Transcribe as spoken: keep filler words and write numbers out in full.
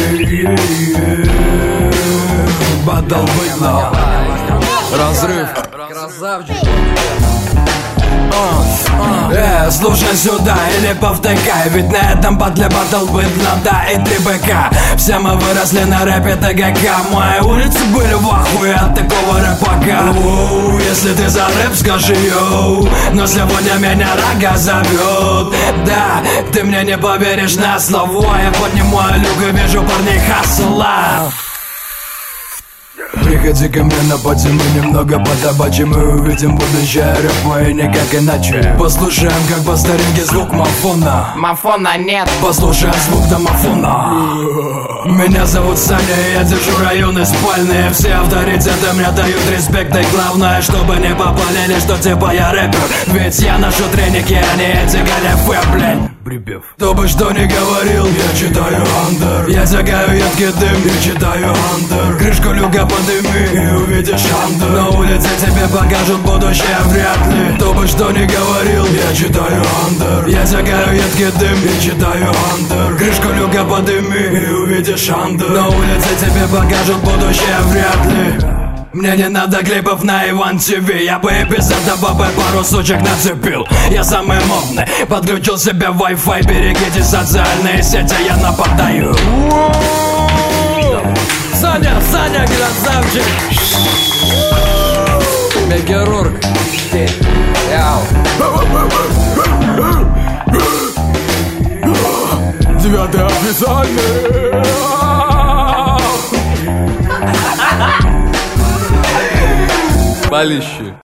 Батл быдло. Разрыв. Красавчик. Э, слушай сюда или повтыкай, ведь на этом батле батл быдло, да и три быка. Все мы выросли на рэпе ТГК. Мои улицы были в ахуе от такого рэпака. Воу, если ты за рэп, скажи йоу. Но сегодня меня Рага зовет. Да, ты мне не поверишь на слово. Я поднимаю люк и вижу парней хасла. Приходи ко мне на пати, мы немного потабачим. Мы увидим будущее рэпа и никак иначе. Послушаем, как по старинке звук мафона. Мафона нет. Послушаем звук домофона. Меня зовут Саня, я держу районы спальные. Все авторитеты мне дают респект. И главное, чтобы не попалили, что типа я рэпер. Ведь я ношу треники, а не эти галифе, блядь. Припев. Кто бы что ни говорил, я читаю андер. Я тягаю едкий дым и читаю андер. Крышку люка подыми и увидишь андер. На улице тебе покажут будущее вряд ли. Кто бы что ни говорил, я читаю андер. Я тягаю едкий дым и читаю андер. Крышку люка подыми и увидишь андер. На улице тебе покажут будущее вряд ли. Мне не надо клипов на Иван ТВ. Я бы и без этого бы пару сучек нацепил. Я самый модный, подключил себе Wi-Fi. Берегите социальные сети, я нападаю. Саня, Саня, красавчик. Мегерург. Яу. Девятый официальный. Балище.